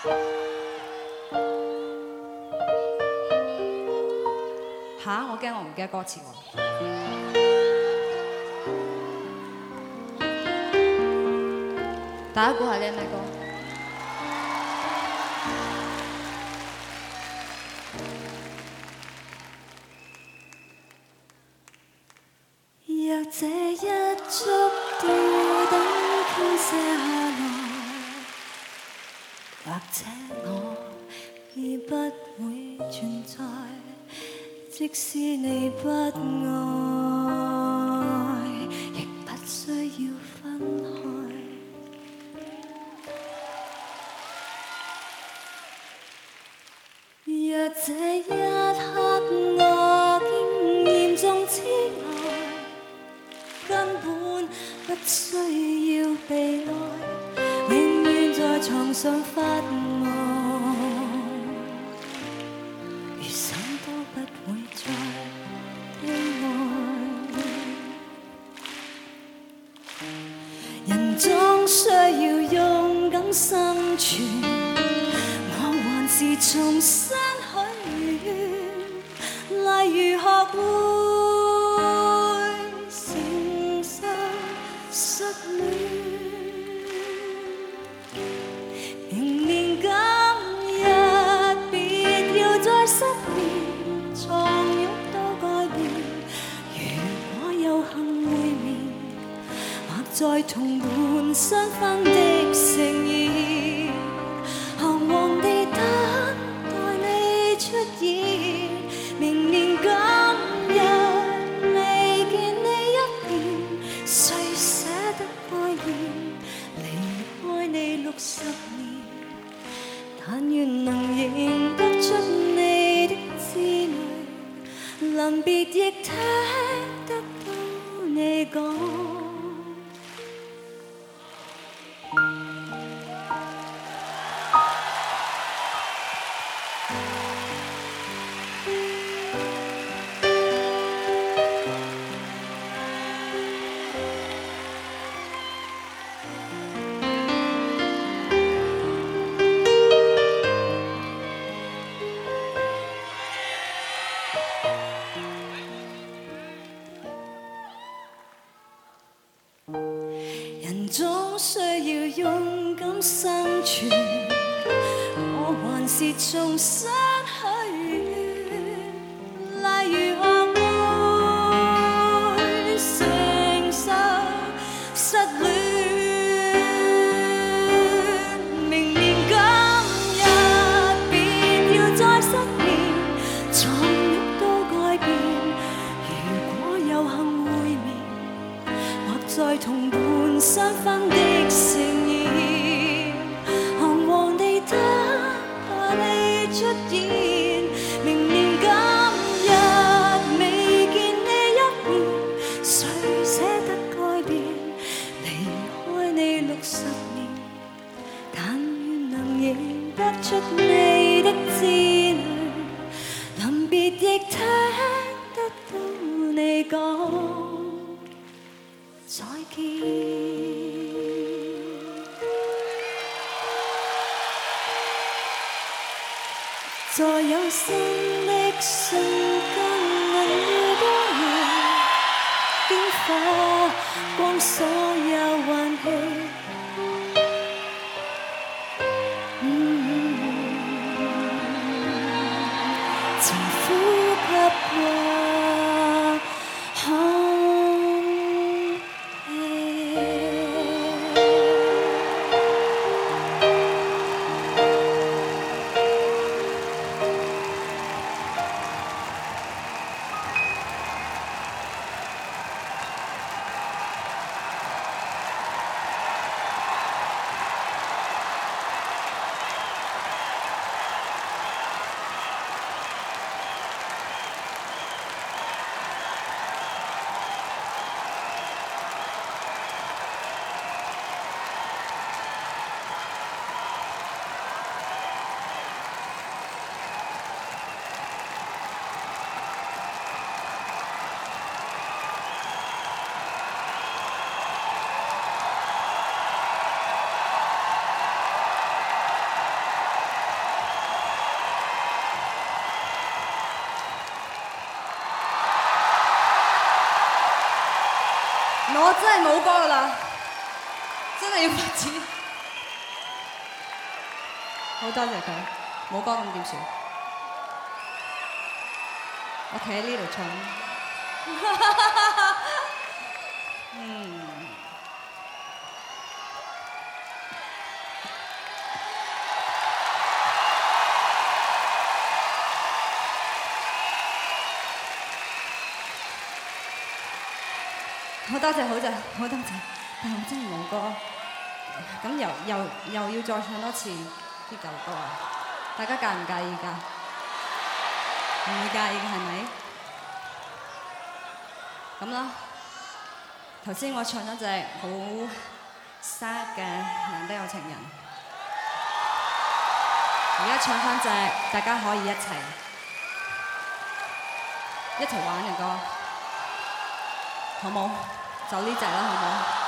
吓！我驚我唔記得歌詞喎。大家估下呢係咩歌？ 若這一觸吊燈傾瀉下來，或者我已不會存在，即使你不愛，亦不需要分開。若這一刻我經嚴重痴呆，根本不需要被愛，永遠在床上發夢，餘生都不會再的愛。人總需要勇敢生存，我還是重新許願，例如學會明年今日別要再失眠，床褥都改變。如果有幸會面，或在同伴相分的盛宴，行黃地等待你出現。明年今日未見你一面，誰捨得愛戀？離開你60年，但願能認得出你的滋味，臨別亦聽得到你講。人總需要勇敢生存，我還是重新許願，例如學會承受失戀。明年今日別要再失眠，床褥都改變。如果有幸會面，或在同伴相分的盛宴，行黃地等待你出現。明年今日未見你一面，誰捨得改變？離開你60年，但願能認得出你的滋味，臨別亦聽得到你講再見。在有生的瞬間，能遇到人，經火光所有運氣。曾呼吸過空氣。 我真係冇歌噶啦，真係要發展。好多謝佢，冇歌咁點算？我企喺呢度唱。好多謝，好多謝，但係我真係冇歌，咁又要再唱多次啲舊歌啊！大家介唔介意㗎？唔會介意嘅係咪？咁啦，頭先我唱咗隻好 sad 嘅難得有情人，而家唱返隻大家可以一齊玩嘅歌，好冇？就呢隻啦，好冇？